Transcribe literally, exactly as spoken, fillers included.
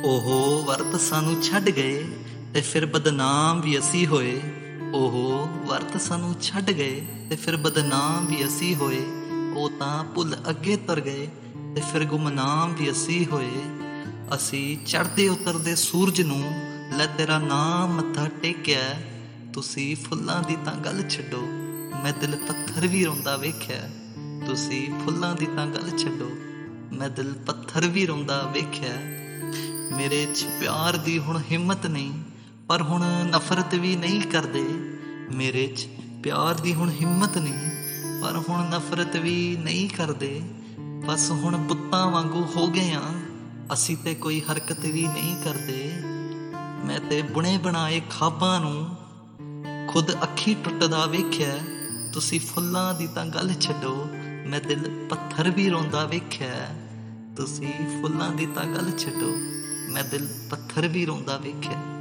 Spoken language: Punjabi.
ਉਹ ਵਰਤ ਸਾਨੂੰ ਛੱਡ ਗਏ ਤੇ ਫਿਰ ਬਦਨਾਮ ਵੀ ਅਸੀਂ ਹੋਏ। ਉਹ ਵਰਤ ਸਾਨੂੰ ਛੱਡ ਗਏ ਤੇ ਫਿਰ ਬਦਨਾਮ ਵੀ ਅਸੀਂ ਹੋਏ। ਉਹ ਤਾਂ ਭੁੱਲ ਅੱਗੇ ਤੁਰ ਗਏ ਤੇ ਫਿਰ ਗੁਮਨਾਮ ਵੀ ਅਸੀਂ ਹੋਏ। ਅਸੀਂ ਚੜ੍ਹਦੇ ਉਤਰਦੇ ਸੂਰਜ ਨੂੰ ਲੈ ਤੇਰਾ ਨਾਮ ਮੱਥਾ ਟੇਕਿਆ। ਤੁਸੀਂ ਫੁੱਲਾਂ ਦੀ ਤਾਂ ਗੱਲ ਛੱਡੋ, ਮੈਂ ਦਿਲ ਪੱਥਰ ਵੀ ਰੋਂਦਾ ਵੇਖਿਆ। ਤੁਸੀਂ ਫੁੱਲਾਂ ਦੀ ਤਾਂ ਗੱਲ ਛੱਡੋ, ਮੈਂ ਦਿਲ ਪੱਥਰ ਵੀ ਰੋਂਦਾ ਵੇਖਿਆ। ਮੇਰੇ 'ਚ ਪਿਆਰ ਦੀ ਹੁਣ ਹਿੰਮਤ ਨਹੀਂ, ਪਰ ਹੁਣ ਨਫ਼ਰਤ ਵੀ ਨਹੀਂ ਕਰਦੇ। ਮੇਰੇ 'ਚ ਪਿਆਰ ਦੀ ਹੁਣ ਹਿੰਮਤ ਨਹੀਂ, ਪਰ ਹੁਣ ਨਫ਼ਰਤ ਵੀ ਨਹੀਂ ਕਰਦੇ। ਬਸ ਹੁਣ ਬੁੱਤਾਂ ਵਾਂਗੂ ਹੋ ਗਏ ਹਾਂ ਅਸੀਂ, ਤੇ ਕੋਈ ਹਰਕਤ ਵੀ ਨਹੀਂ ਕਰਦੇ। ਮੈਂ ਤੇ ਬੁਣੇ ਬਣਾਏ ਖਾਬਾਂ ਨੂੰ ਖੁਦ ਅੱਖੀਂ ਟੁੱਟਦਾ ਵੇਖਿਆ। ਤੁਸੀਂ ਫੁੱਲਾਂ ਦੀ ਤਾਂ ਗੱਲ ਛੱਡੋ, ਮੈਂ ਦਿਲ ਪੱਥਰ ਵੀ ਰੋਂਦਾ ਵੇਖਿਆ। ਤੁਸੀਂ ਫੁੱਲਾਂ ਦੀ ਤਾਂ ਗੱਲ ਛੱਡੋ, ਮੈਂ ਦਿਲ ਪੱਥਰ ਵੀ ਰੋਂਦਾ ਵੇਖਿਆ।